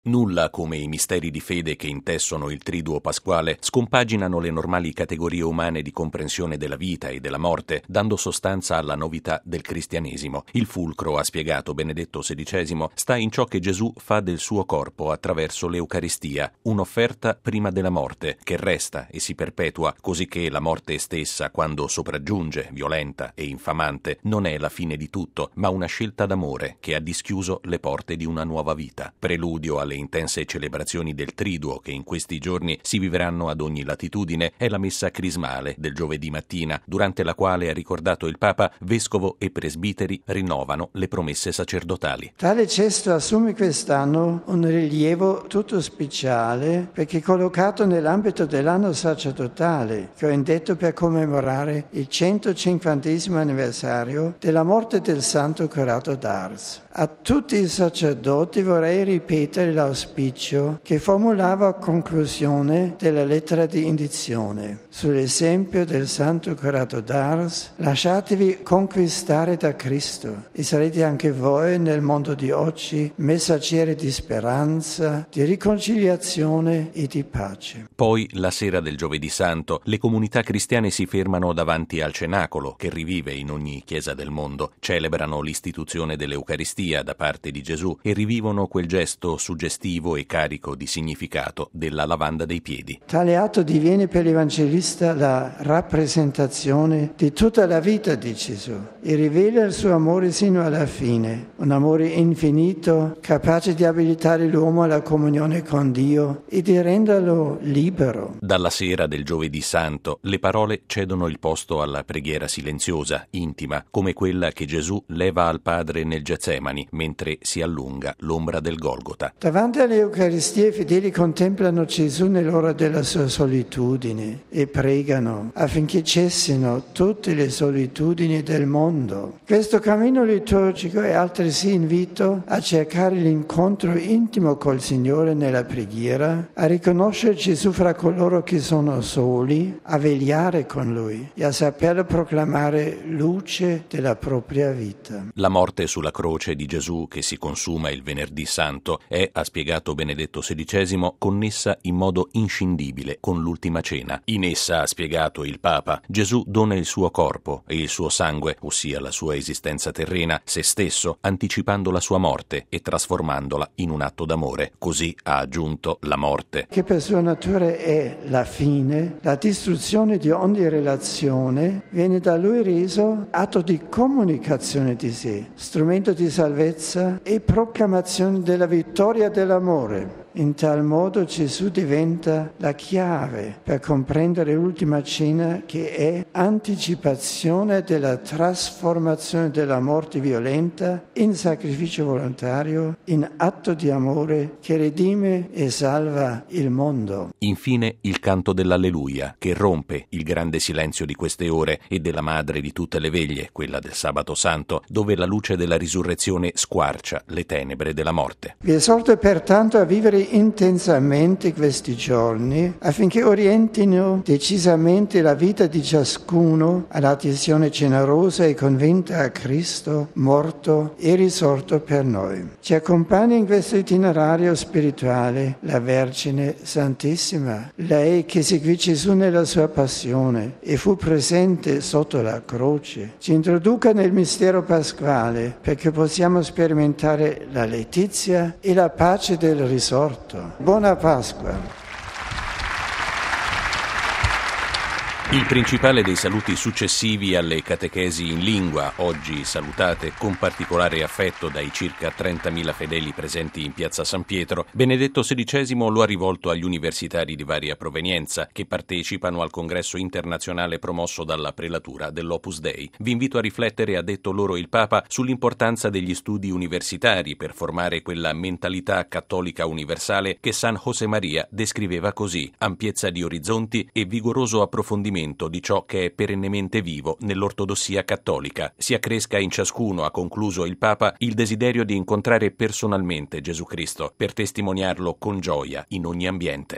Nulla come i misteri di fede che intessono il triduo pasquale scompaginano le normali categorie umane di comprensione della vita e della morte, dando sostanza alla novità del cristianesimo. Il fulcro, ha spiegato Benedetto XVI, sta in ciò che Gesù fa del suo corpo attraverso l'Eucaristia, un'offerta prima della morte, che resta e si perpetua, così che la morte stessa, quando sopraggiunge, violenta e infamante, non è la fine di tutto, ma una scelta d'amore che ha dischiuso le porte di una nuova vita. Preludio alle intense celebrazioni del Triduo che in questi giorni si vivranno ad ogni latitudine è la messa crismale del giovedì mattina, durante la quale, ha ricordato il Papa, vescovo e presbiteri rinnovano le promesse sacerdotali. Tale gesto assume quest'anno un rilievo tutto speciale perché collocato nell'ambito dell'anno sacerdotale che ho indetto per commemorare il 150° anniversario della morte del santo curato d'Ars. A tutti i sacerdoti vorrei ripetere l'auspicio che formulava a conclusione della lettera di indizione. Sull'esempio del santo curato d'Ars, lasciatevi conquistare da Cristo e sarete anche voi nel mondo di oggi messaggeri di speranza, di riconciliazione e di pace. Poi, la sera del Giovedì Santo, le comunità cristiane si fermano davanti al cenacolo che rivive in ogni chiesa del mondo, celebrano l'istituzione dell'Eucaristia da parte di Gesù e rivivono quel gesto suggestivo e carico di significato della lavanda dei piedi. Tale atto diviene per l'Evangelista la rappresentazione di tutta la vita di Gesù e rivela il suo amore sino alla fine, un amore infinito capace di abilitare l'uomo alla comunione con Dio e di renderlo libero. Dalla sera del Giovedì Santo le parole cedono il posto alla preghiera silenziosa, intima, come quella che Gesù leva al Padre nel Getsemani mentre si allunga l'ombra del Golgota. Davanti all'Eucaristia i fedeli contemplano Gesù nell'ora della sua solitudine e pregano affinché cessino tutte le solitudini del mondo. Questo cammino liturgico è altresì invito a cercare l'incontro intimo col Signore nella preghiera, a riconoscere Gesù fra coloro che sono soli, a vegliare con Lui e a saperlo proclamare luce della propria vita. La morte sulla croce di Gesù che si consuma il Venerdì Santo è, ha spiegato Benedetto XVI, connessa in modo inscindibile con l'ultima cena. In essa, ha spiegato il Papa, Gesù dona il suo corpo e il suo sangue, ossia la sua esistenza terrena, se stesso, anticipando la sua morte e trasformandola in un atto d'amore. Così, ha aggiunto, la morte, che per sua natura è la fine, la distruzione di ogni relazione, viene da Lui reso atto di comunicazione di sé, strumento di salvezza e proclamazione della vittoria dell'amore. In tal modo Gesù diventa la chiave per comprendere l'ultima cena che è anticipazione della trasformazione della morte violenta in sacrificio volontario, in atto di amore che redime e salva il mondo. Infine il canto dell'Alleluia che rompe il grande silenzio di queste ore e della madre di tutte le veglie, quella del Sabato Santo, dove la luce della risurrezione squarcia le tenebre della morte. Vi esorto pertanto a vivere intensamente questi giorni affinché orientino decisamente la vita di ciascuno all'adesione generosa e convinta a Cristo morto e risorto per noi. Ci accompagna in questo itinerario spirituale la Vergine Santissima, lei che seguì Gesù nella sua passione e fu presente sotto la croce. Ci introduca nel mistero pasquale perché possiamo sperimentare la letizia e la pace del risorto. Buona Pasqua! Il principale dei saluti successivi alle catechesi in lingua, oggi salutate con particolare affetto dai circa 30.000 fedeli presenti in piazza San Pietro, Benedetto XVI lo ha rivolto agli universitari di varia provenienza che partecipano al congresso internazionale promosso dalla prelatura dell'Opus Dei. Vi invito a riflettere, ha detto loro il Papa, sull'importanza degli studi universitari per formare quella mentalità cattolica universale che San Josemaria descriveva così: ampiezza di orizzonti e vigoroso approfondimento di ciò che è perennemente vivo nell'ortodossia cattolica. Si accresca in ciascuno, ha concluso il Papa, il desiderio di incontrare personalmente Gesù Cristo per testimoniarlo con gioia in ogni ambiente.